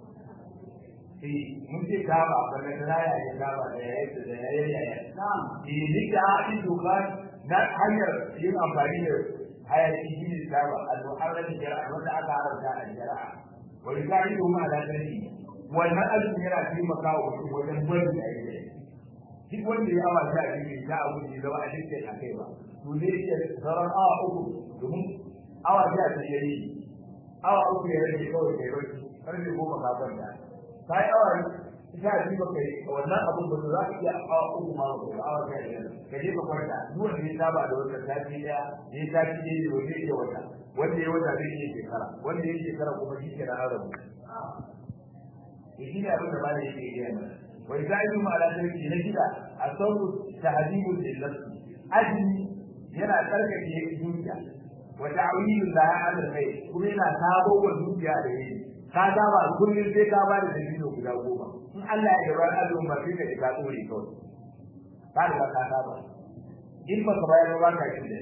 eh mun ce gaba ba da raya ya gaba da yayi da yayi yayi na'am eh ni da ali dubar na hanyar yin amfani da hayaki shi ne gaba al-muharram jara'a wanda aka haramta a jara'a wani zai yi ma da gani wannan azumi yana taimakawa mutum wajen gwada da ake duk wanda ya awa ta ne da abu ne da ba a dake a kai ba to ne yake sauran awa uku domin awa ta ta yayi awa uku ya rage kawai kai rai karfe goma ka kwanta kai awa ta ji ba kai wannan abun ba za ka iya awa uku ma ba awa ta yayi ka je ka kwanta duk wanda ya saba da wannan sati daya ne sati ne wanda ya wata wanda ya wata zai yi shekara wanda ya shekara kuma shi ke na arabu shi ne abin da ba da yake yi yana wai za yi ma ala sarki na gida a sauru tahdibul lillahi ajni yana karkace dukiya wa ta'wilul la ala kai kuma yana sabo wa dukiya da yi ka ga ba kullun sai ka ba da dalilo guda goma in Allah ya bar azumi ba sai ka ga tsori kawai ka ga ka saba in ba ka bayar ba ka kinde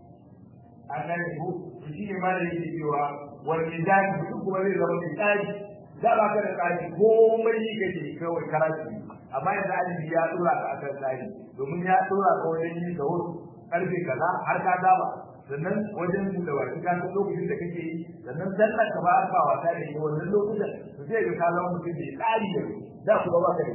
an gane ku shi ne ma da yake cewa wani zaki duk kuma zai zama mai tsari za ba ka da tsari komai yi kake kawai karatu amma yanzu alibi ya tura ka akan tsari domin ya tura ka wajen yi da wasu karfe kaza har ka saba sannan wajen buɗe baki ka san lokacin da kake yi sannan sallar ka ba ka wasa da ita wannan lokutan to sai ka ka zama mutum mai tsari da da ku ba ka da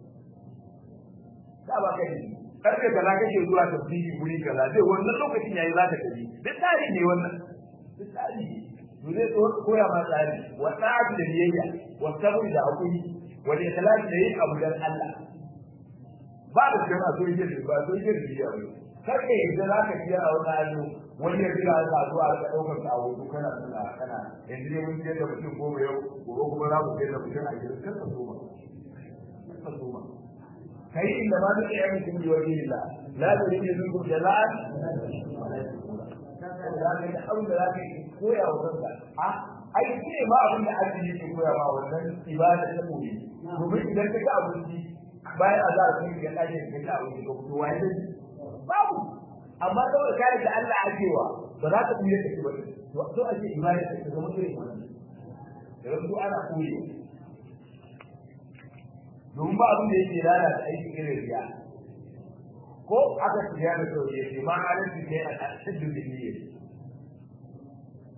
da ba ka da karfe kaza kake zuwa tafsiri guri kaza sai wannan lokacin yayi za ka tafi duk tsari ne wannan duk tsari ne zai koya ma tsari wa ta'ati da biyayya wa sabri da hakuri wa ikhlas da yin abu dan Allah ba da jama'a so yake ba so yake biya ba kar ka yadda za ka biya a wani ayo wani ya biya ka zuwa ka daukar ka a wudu kana suna kana yanzu ne mun je da mutum goma yau gobe kuma za mu je da mutum a gidan kar ka so ba kar ka so ba kai inda ma duk ya mutum yi wajen Allah la da yake zuwa jalal da zaka da abin da zaka koya wa kanka a ai shi ne ba abin da ake yi ke koya ma wannan ibada ta koyi domin idan ka ga abinci bayan azar sun ga dace ka ga abinci ko to wai dai babu amma saboda kai da Allah akewa ba za ka iya ka ba to to ake ibada ta zama irin wannan da su ana koyi domin ba abin da yake lalata aiki irin riya ko aka tiya da sauye shi ma halin su ne a cikin duniya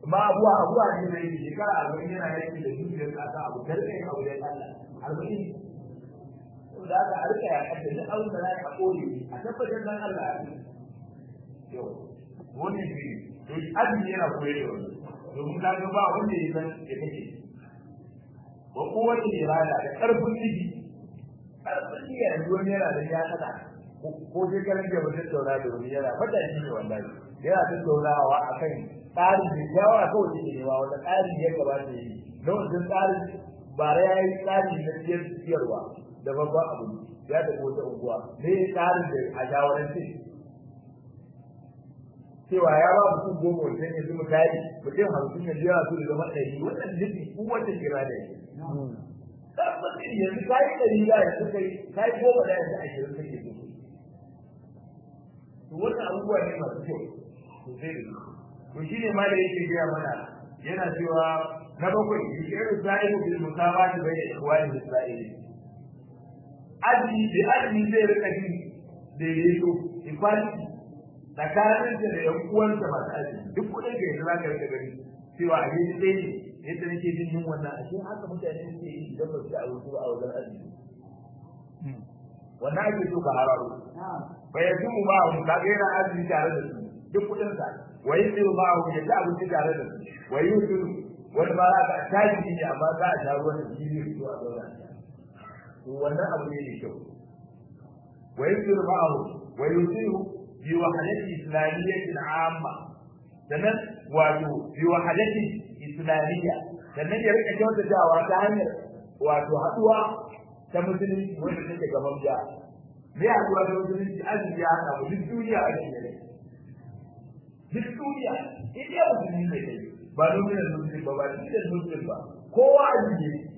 amma abuwa abuwa ne da yake shekara arba'in yana yaki da dukiyar kasa abu karfe a wajen Allah arba'in da aka arka ya kace da abin da zai hakuri a tabbatar dan Allah ya yi yau wani shi to azumi yana koyar da wani domin ka ga ba wanda ya san ya kake wa kowace irada da karfin ciki karfin ciki a wani yana da ya kada ko sai karan da ba tattauna da wani yana fata shi ne wallahi yana tattaunawa akan tsarin da yawa kawai yake ne wanda tsarin ya gabata yi don sun tsarin bare yayi tsari na siyarwa da babban abu ya da wata unguwa ne tsarin da a jawarance cewa ya ba mutum goma wajen yanzu misali mutum hamsin yanzu yana so da zama ɗari wannan nufi ko wata kira da yake tabbatin yanzu ka yi ɗari da yanzu kai ka yi goma da yanzu ashirin kake so to wannan abubuwa ne masu kyau sosai da to shi ne ma da yake gaya mana yana cewa na bakwai yushiru sa'ibu bil musabati bayna ikhwani isra'ili aji bi aji zai rika jin da yayo equality tsakanin da da yan uwansa masu aji duk kudin da yanzu zaka rika gani cewa a yi tsaye ne yadda nake jin yin wannan a cikin haka mutane suke yi idan ba su da aure ba a wajen aji wannan ake so ka hararo bai yanzu mu ba mu kaga yana aji tare da su duk kudin sa wai sai ba mu ya ta abinci tare da su wai yusu wani ba za ka tashi ne amma za a sha ruwan da jini su a zauna to wannan abu ne mai kyau wai yusu ba mu wai yusu bi wahadati islamiyyatin amma sannan wato bi wahadati islamiyya sannan ya rika kyautatawa ta hanyar wato haduwa ta musulunci wanda take gaban da me haduwa da musulunci azumi ya haɗa mu duk duniya a cikin ne duk duniya in ya musulmi ne kai ba domin musulmi ba ba shi da musulmi ba kowa azumi ne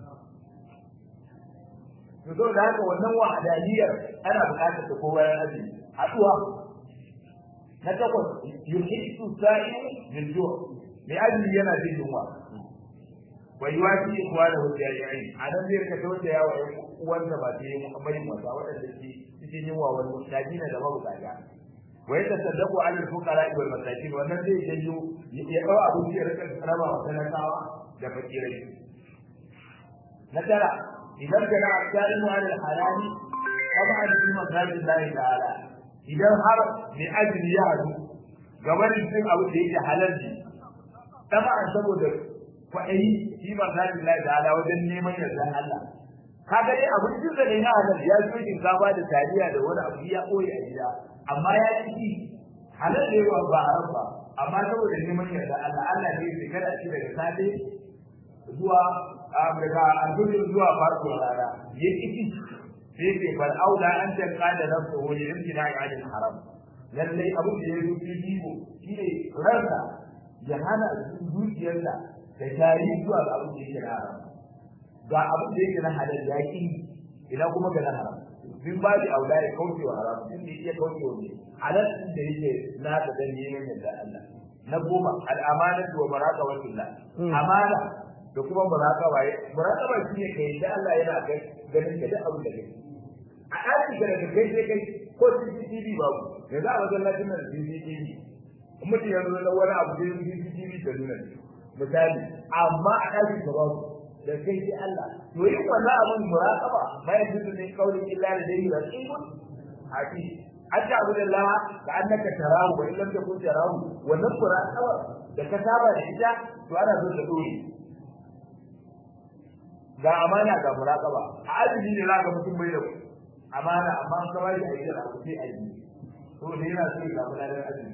to to da haka wannan wahadaniyar ana buƙatar ta kowa ya azumi haduwa na takwas yuhisu sa'i bil ju' bi azumi yana jin yunwa wai wati kuwa da hujja yayi anan zai ka tawaye yawa uwanda ba ta yi muhammadin wasa wadanda ke cikin yunwa wani mutajina da mabukata wai ta sadaku alal fuqara wal masakin wannan zai janyo ya dawo abin da ya rika raba wa talakawa da fakirai na tara idan kana asalimu alal halali kama ajin masajid Allah ta'ala idan har mai ajiri ya hadu gabanin cin abin da yake halarci dama saboda kwaɗayi shi masajid Allah ta'ala wajen neman yardan Allah kaga dai abin da ne na halal ya zo shinkafa da taliya da wani abu ya koyi a gida amma ya ci halal ne ba haram ba amma saboda neman yarda Allah Allah ne ya kada shi daga safe zuwa daga alfajir zuwa farko rana ya kici sai ce bal aula an ta kada nafsu wa yimtina ya adil haram lalle abu da ya rubuci jibo shine ranka ya hana zuciyarsa da jari zuwa ga abu da yake na haram ga abu da yake na halal ya ki ina kuma ga na haram bin ba da aula ya kauce wa haram din da yake kauce wa ne halal din da yake na da dan neman yadda Allah na goma al-amanatu wa barakaatullah amana da kuma barakawa barakawa shine kai da Allah yana kai ganin ka da abu da kai a ɗaki da kai sai kai ko C C T V babu da za a wajen lafiyar da C C T V mutum ya zo da wani abu da C C T V da nuna misali amma a ɗaki da babu da kai sai Allah to yin wannan abun muraqaba bai fitu ne kaulin illa da dai raqibun hafi hatta abu da Allah ka annaka tarahu wa illam takun tarahu wannan muraqaba da ka saba da ita to ana so ta dore ga amana ga muraqaba a azumi ne zaka mutum bai da amana amma an ka bai aiki da abu sai aiki to ne yana so ya samu ladan azumi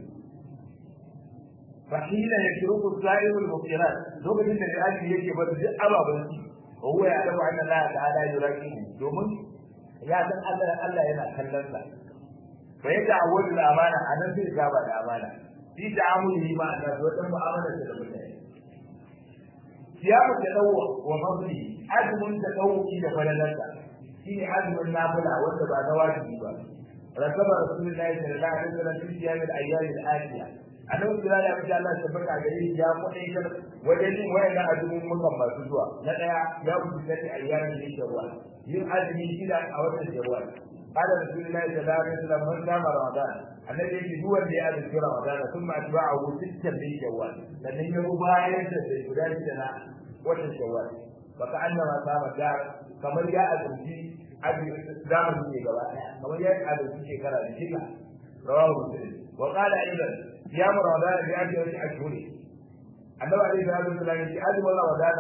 fahila yashruku sa'iru al-muqirat lokacin da aji yake ba duk ababan shi wa huwa ya dafa anna Allah ta'ala yuraki domin ya san Allah Allah yana kallon sa fa ya ta'awwadu al-amana anan zai gaba da amana fi ta'amuli ma da wadan mu'amala da mutane siyamu tadawu wa fadli azmun tadawu da falalarsa shine azmun nafila wanda ba na wajibi ba rakaba rasulullahi sallallahu alaihi wasallam fi siyamil ayyam al-atiya annabi sallallahu alaihi wasallam Allah tabbata gare shi ya kudai kar wajen yin wayanda azumin mukan masu zuwa na daya ya kusa da ayyamin shawwal yin azumi shida a watan shawwal قال رسول الله صلى الله عليه وسلم من صام رمضان الذي يجي هو اللي يأذن في رمضان ثم أتبعه ستا من شوال لأن يبايع سيدان سنة وشن شوال فكأنما صام الدار كما جاء في أبي دام في جوال كما جاء في شكرا لشكا رواه مسلم وقال أيضا صيام رمضان بأجل أشهر النبي عليه الصلاة والسلام يقول أدم رمضان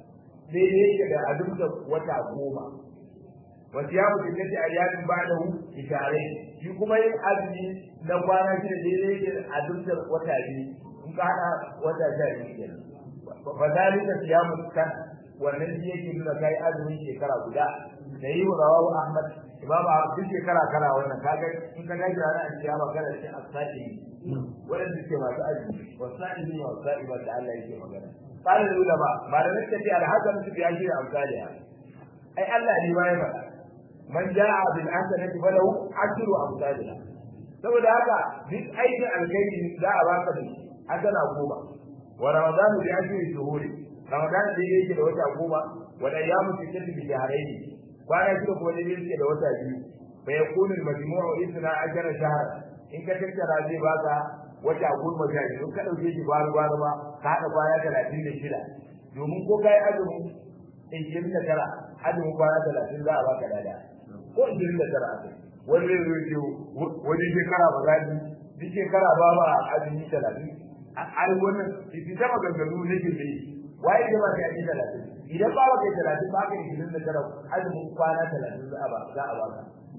ليه كده أدمت وتعقوما وصيام ستة أيام بعده بشهرين shi kuma yin azumi na kwana shida daidai yake a dukkan wata biyu in ka hada wata sha biyu kenan fa zalika siyamu kan wannan shi yake nuna kai azumin shekara guda da yi wa rawahu ahmad imamu ahmad duk shekara kana wannan kaga in ka ga jira an ciya magana shi as-sadi wanda suke masu azumi wasa'ili wa sa'iba da Allah yake magana qala ulama malamin tafi al-hasan su biya shi amsaliha ai Allah ne ya faɗa man jaa bil hasanati falahu ashru amsalha saboda haka duk aikin alkhairi za a baka da hasana goma wa ramadan bi ashri shuhuri ramadan da yake da wata goma wa ayyamu sittati bi shahrayn kwana shida ko da yake da wata biyu fa yakunu al majmu'u ithna ashara shahr in ka tattara zai baka wata goma sha biyu ka dauke shi gwaru gwaru ba ka hada kwana talatin da shida domin ko kai azumi ishirin da tara azumin kwana talatin za a baka dada ko ishirin da tara akai wani zai zo wani shekara ba gani duk shekara ba ba azumi talatin ai wannan shi ta maganganu ne ke yi waye da ba kai talatin idan ba ba kai talatin ba kai ishirin da tara azumin kwana talatin za a ba za a baka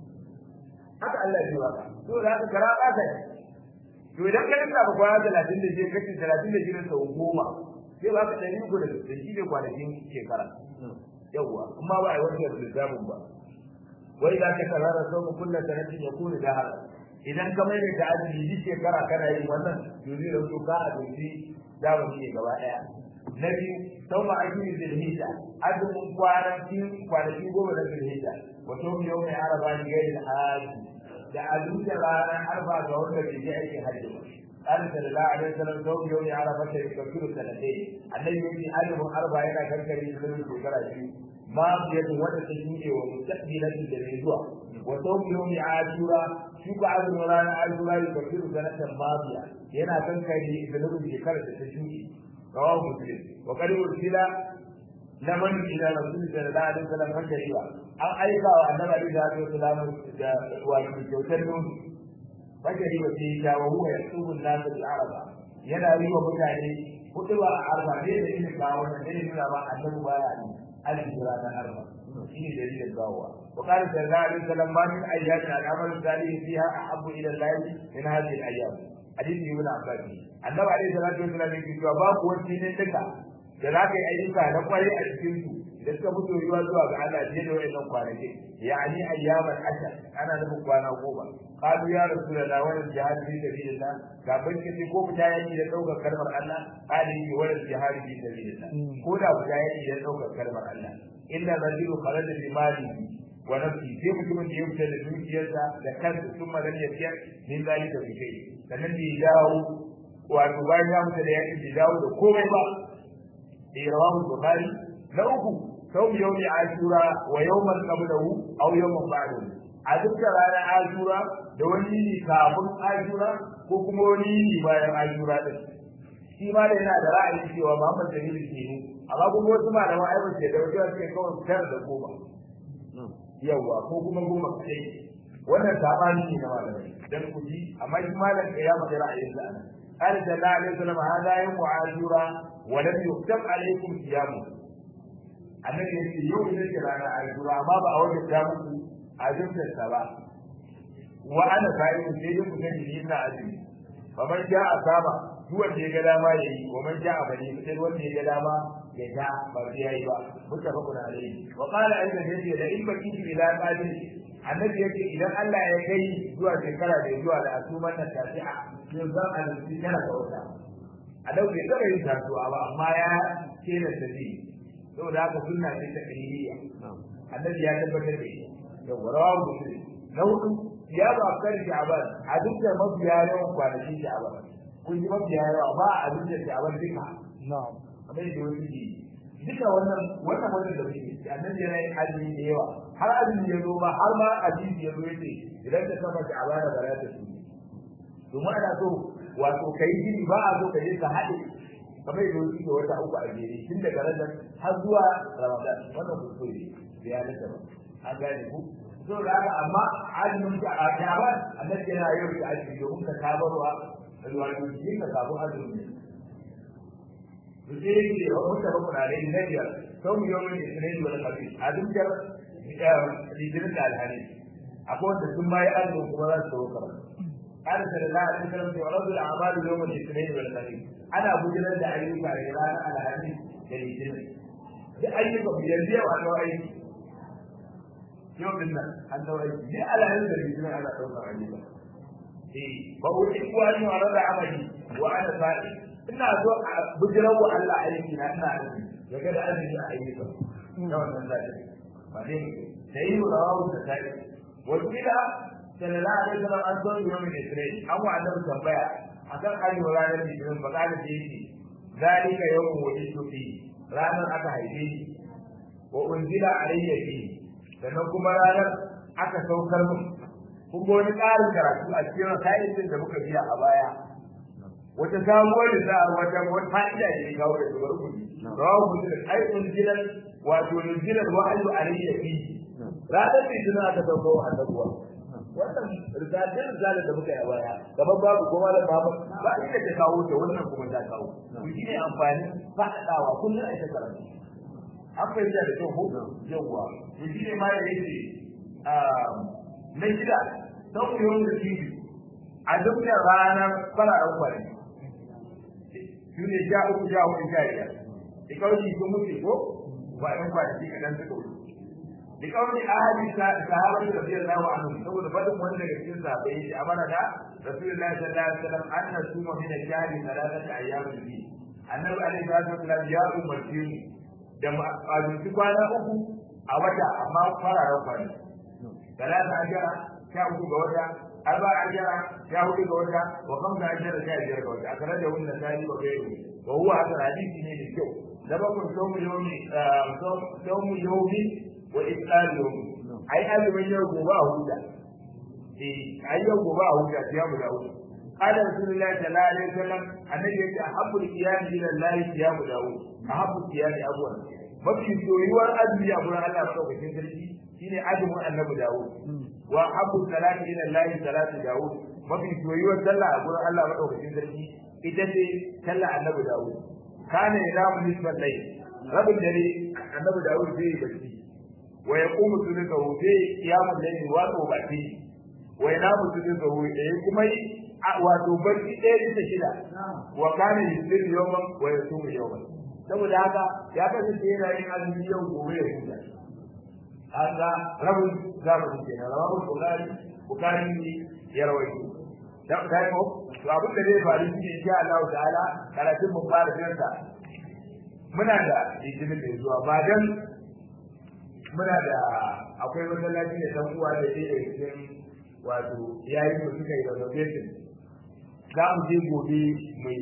haka Allah ya baka to da haka kara ka kai to idan ka rinka ba kwana talatin da je kace talatin da jirin sau goma sai ba ka dari uku da shi ne kwanakin shekara yawa amma ba ai wannan lissafin ba wai da ka karara sau kullu sanatin ya kula da haka idan ka mai da azumi duk shekara kana yin wannan to zai rubuto ka azumi da wani gaba daya na biyu sau ma ajini zilhijja azumin kwanaki kwanaki goma na zilhijja wato yau mai araba ni gairi da haji da azumi da ranar arba ga wanda bai je aikin hajji ba قال صلى الله عليه وسلم صوم يوم عرفة يكفر سنتين الذي يجي أجر أربع إلى كركري من شكرا ما بيد ولا تشميع ومستقبلة للرجوع وصوم يوم عاشوراء شوك عبد مولانا عاشوراء يكفر سنة ماضية هنا كركري من شكرا تشميع رواه مسلم وقد أرسل لمن إلى رسول صلى الله عليه وسلم فكريوا أو أيضا أن النبي صلى الله عليه وسلم وكتبه fajari wa sai ta wa huwa yasubu an-nas al-araba yana yi wa mutane hutuba a arba ne da ina kawo da ne nuna ba annabi baya ne al-jira da arba shi ne dalilin gawa wa qala sallallahu alaihi wasallam ma min ayyatin al-amal salih fiha ahabbu ila Allah min hadhihi al-ayyam hadisi ibn abbas annabi alaihi salatu wasallam yake cewa babu wani ne duka da za ka yi ayyuka na kwarai a cikin su da suka fito yiwa zuwa ga Allah ne da wayannan kwanaki yani ayyaman ashar ana nufin kwana goma قالوا يا رسول الله ولا الجهاد في سبيل الله كابن كني ko mujahidi da daukar kalmar Allah qali wala الجهاد في سبيل الله ko da mujahidi da daukar kalmar Allah illa rajulu kharaja bi mali wa nafsi sai mutumin da ya fita da dukiyarsa da kansa kuma dan ya fiya min zalika bi kai sannan da ya dawo wato bayan ya mutu da ya ki dawo da komai ba rawahu bukhari na uku sau yawmi ashura wa yawman qablahu aw yawman ba'dahu a dukkan ranar ashura da wani yini kafin ashura ko kuma wani yini bayan ashura din shi ma da yana da ra'ayi cewa Muhammad Jamil ke ne amma kuma wasu malaman ai ba ce da wajen suke kawai fitar da goma yawa ko kuma goma kai wannan sabani ne na malamai dan ku ji amma shi malam ya maka ra'ayin sa anan قال صلى الله عليه وسلم هذا يوم عاشوراء ولم يكتب عليكم صيامه annabi yace yau ne ke ranar ashura amma ba a wajen ta muku azumtar sa ba wa ana sa'imin sai dai ku gani ni ina azumi fa man ja'a saba duk wanda ya ga dama yayi wa man ja'a bani sai wanda ya ga dama ya ta ba sai yayi ba mutafaqun alayhi wa qala aidan yace da in baki ila qadir annabi yace idan Allah ya kai zuwa shekara da zuwa da asuman nan tafi'a to zan azumi kana da wata a dauke kada yin tasuwa ba amma ya kera tafi saboda haka sunna ce ta kiriya annabi ya tabbatar da shi yau rawu muslim na hudu ya ba kan sha'ban a dukkan mabiya yawan kwanakin sha'ban kun ji mabiya yawa ba a dukkan sha'ban duka na'am kamar da wani ji duka wannan wannan wannan da muke annabi yana yin azumi da yawa har azumi ya zo ba har ma azumi ya zo yace idan ka saba ki abada bara ta su domin ana so wato kai gini ba a so ka je ka haɗe kamar yadda wasu ke wata uku a jere tun daga Rajab har zuwa Ramadan wannan kuskure da ya nata ba an gane ku so da haka amma azumin ka a Sha'ban annabi yana yau da azumi domin ka tabarwa alwani yin ka kafin azumi Jadi orang kita pun ada ini dia. Tahu yang ini ini juga lagi. Adum jar di dalam dalam ini. Aku ada semai adum kumala sokar. Ada setelah ada dalam orang tu amal yang ini ini juga lagi. Ada Abu Jalal dari ini kali ada ada ini dari sini. Jadi ayat itu dia dia ada ayat. Yo benar. Ada ayat. Dia ada ayat dari sini ada sokar ini. Eh, bahawa itu ayat ada amali. Wa ada sa'i. ina zo a bujirar wa Allah aiki na ina aiki ya ga da aiki a aiki ba na wannan zai ba ne da yi wa rawu da sai wato ila sallallahu alaihi wasallam an zo yau ne sai an wa annabi tambaya akan ayyuka ranar litinin ba kada da yake zalika yawmu wulidu fi ranar aka haife ni wa unzila alayya fi sannan kuma ranar aka saukar mun kun ga wani ƙarin karatu a cikin sa'isin da muka biya a baya wata samuwar da za a wata wata fa'ida da ya kawo da shugabar kudi rawa mutum ai unzilan wato unzilan wa'ayu alayya fi ranar da jina aka dauko a dabuwa wannan risalin risalin da muka yi a baya gaban babu kuma da babu ba inda ta kawo ta wannan kuma ta kawo to shine amfani faɗaɗawa kullum a ita karatu an fahimta da kyau ko yawwa to shine ma da yake na shida sau yawon da shi a dukkan ranar fararen kwari shine ja uku ja uku ja biyar dikauri sun mutu ko ba ɗan kwanaki kaɗan suka wuce dikauri ahadi sahabar da biyar lawa anhu saboda badin wani daga cikin sahabbai shi amana da rasulullahi sallallahu alaihi wasallam anna suma min al-shahri thalathata ayyamin bi annabi alaihi wasallam ya umarci da azumci kwana uku a wata amma fararen kwani talata ajara sha uku ga wata arba ajara sha hudu ga wata wa kamsa ajara sha biyar ga wata akara da wannan sai ba bai wa huwa hadal hadisi ne da kyau da bakun sawmu yawmi sawmu yawmi wa iftar yawmi ai azumin yau gobe a huta eh ai yau gobe a huta ya mu da huta qala rasulullahi sallallahu alaihi wasallam annabi yace ahabbu qiyam ila allahi qiyam daud ahabbu qiyam abwan mafi soyuwar azumi a gurin Allah madaukakin sarki shine azumin annabi daud wa ahabbu salati ila allahi salatu daud mafi soyuwar sallah a gurin Allah madaukakin sarki ita ce sallah annabi daud kana ilamu nisbal layl rabin dare annabi daud zai bacci wa yaqumu sunnahu zai qiyamul layl wa tawbati wa yanamu sunnahu eh kuma wato bacci ɗaya bisa shida wa kana yusir yawman wa yasumu yawman saboda haka ya kasance yana yin azumi yau gobe ya huta haka rabin zamanin kenan rawahul bukhari bukhari ne ya rawaito dan kai ko to abin da zai faru shi insha Allah ta'ala karatun mu fara jinta muna da izinin da zuwa ba dan muna da akwai masallaci da dan uwa da yake cikin wato yayi ko suka yi renovation za mu je gobe mai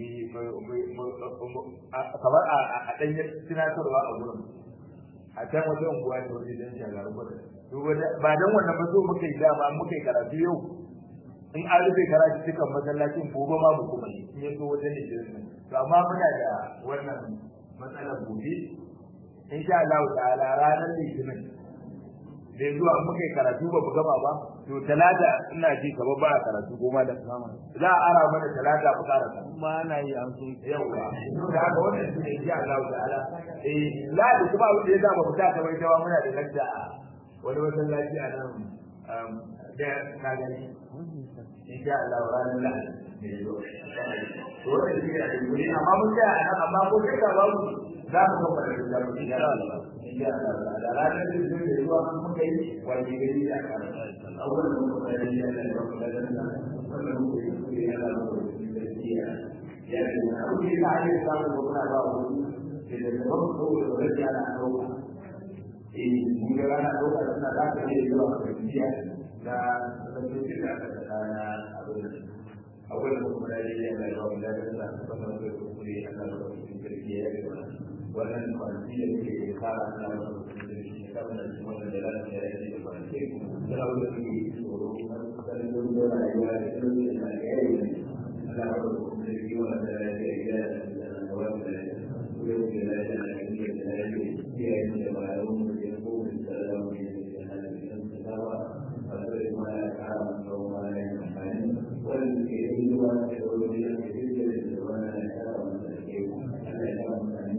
kamar a ɗanyar tunatarwa a gurin a can wajen unguwa ne wajen don shagaru ba ba don wannan ba so muka yi dama muka yi karatu yau in an rufe karatu cikin masallacin gobe ma mu kuma yi in yaso wajen da shirin to amma muna da wannan matsalar gobe in sha Allah ta'ala ranar litinin da zuwa muka yi karatu ba mu gama ba to talata ina ji gaba ba karatu goma da kama za a ara mana talata ku karatu kuma ana yi an so yawa to da haka wannan shi ne insha Allah ta'ala eh la da kuma abin da ya zama mu ta mai tawa muna da lakta wani wajen lafiya nan da na gani insha Allah ranar lahadi ne yau to wannan shi ne amma mun ga amma ko da babu za mu kafa da insha Allah insha Allah da ranar da zai zuwa muka yi wani gari da aka awwal da muka yi da Allah ya bada da wannan muke yi da Allah da ya ya ne abu da ake samu da kuma ba mu da da ba mu da da ya na dauka eh mun ga na dauka suna da ka yi zuwa ga jiya da da su da da na abu da awwal da muka yi da Allah ya bada da wannan muke yi da Allah da ya wannan kwanci da ke kara na wasu da shi kamar da shi wanda da lafiya ya ce kwanci da wanda ke tsoro karfin da rayuwa da karfin da yayi ana wasu da shi wanda ya ce ya da wanda ya ce da ya ce da ya ce ya yi da bayan da ya ko da da wani da ya ce da ba a sai ma ya kara da wani ya amfani wanda ke yi da wani da wani ya ce da wani ya kara da ke ana da wani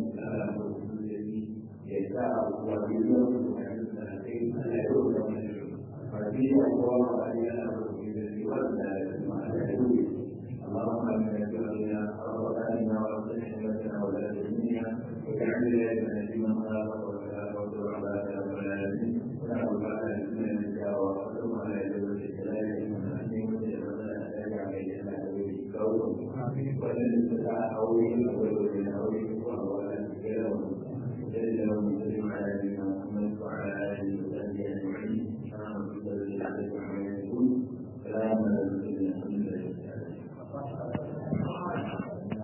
يسعى وبيوم سنتين لا يؤمن ففيه الله أن يأمر بالوزن مع العلوم اللهم إنا نجعلنا ربنا وصحبتنا ولا تهمنا واجعل لنا فيمن خلق ولا تضر على رب العالمين ونعوذ بالله من النجاة وحكم على جبل الجلال من أهله وجعلنا نجعل إلينا أولي الكون وأن نستطيع أولي أولي أولي وهو لا تكلم جل وعلا على نبينا محمد وعلى آله